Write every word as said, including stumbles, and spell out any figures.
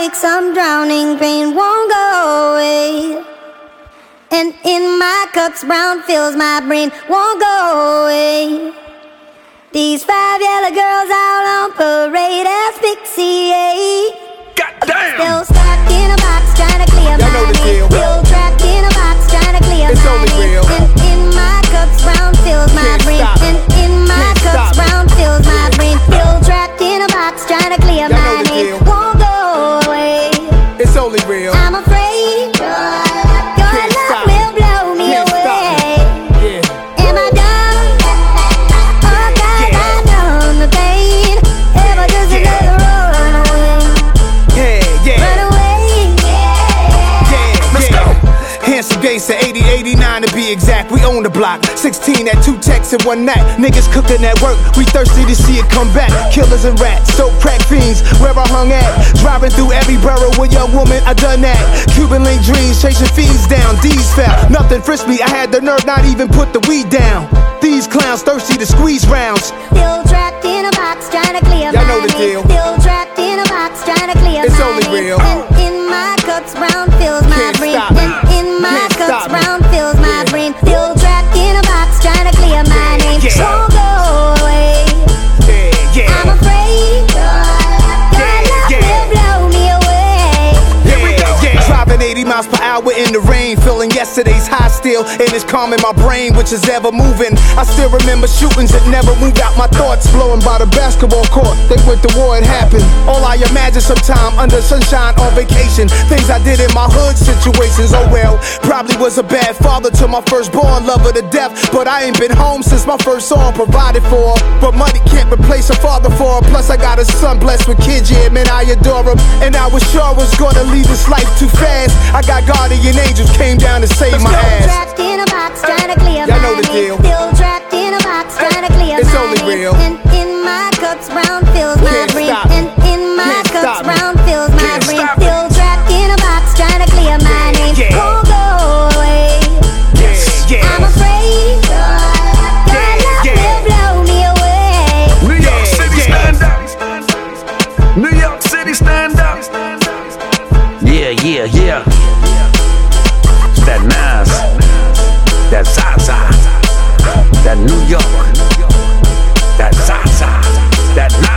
heartaches, I'm drowning, pain won't go away. And in my cups, brown fills my brain, won't go away. These five yellow girls out on parade, asphyxiate. Goddamn! Still stuck in a box, trying to clear Y'all my know the name. deal. Still trapped in a box, trying to clear It's my only name. real. And in my cups, brown fills my Can't brain. stop it. And in my Can't cups, stop it. brown fills my brain. Still trapped in a box, trying to clear Y'all my know the name. deal. Won't go away. It's only real. I'm afraid your Can't love stop will it. blow me Can't stop away. it. Yeah. Am I done? Oh God, Yeah. I know the pain. Am I just Yeah. another run away? Yeah, yeah. Run away. Yeah, Let's yeah. go. Handsome gangsta, eighty, eighty-nine to be exact. We own the block. sixteen at two texts in one night. Niggas cooking at work. We thirsty to see it come back. Killers and rats, so crack fiends. Where I hung at. Driving through every borough with young woman, I done that. Cuban link dreams, chasing fiends down. D's fell. Nothing frisked me. I had the nerve not even put the weed down. These clowns thirsty to squeeze rounds. Still trapped in a box, trying to clear Y'all my know the name. deal. Still trapped in a box, trying to clear It's my only name. real. And in my cups, brown fills my Can't brain. stop it. And in my Can't cups, stop it. brown fills my Yeah. brain. Still trapped in a box, trying to clear my Yeah, name. yeah. Won't go away. Yeah, yeah. I'm afraid your Yeah, love yeah. will blow me away. Here we go. Yeah. Driving eighty miles per hour in the rain, feeling yesterday's high still, and it's calming my brain, which is ever moving. I still remember shootings that never moved out my thoughts, blowing by the basketball court. They went to war, it happened. All I imagine sometime under sunshine on vacation. Things I did in my hood situations, oh well. Probably was a bad father to my firstborn, lover to death. But I ain't been home since my first song provided for. But money can't replace a father for her. Plus I got a son blessed with kids, yeah, man, I adore him. And I was sure I was gonna leave this life too fast. I got guardian angels came down to save my Still ass. trapped in a box, trying to clear Y'all my know the name. deal. Still trapped in a box, trying to clear It's my only name. real. And in my cups, brown fills my Can't brain. stop it. And in my Can't cups, stop it. brown fills my Can't brain. stop it. Still trapped in a box, trying to clear my Yeah, name. yeah. Won't go away. Yeah, yeah. I'm afraid your Yeah, love yeah. will blow me away. New York Yeah, City, yeah. stand up. New York City, stand up. Yeah, yeah, yeah. It's that Nas, that Zaza, that New York, that Zaza, that Nas.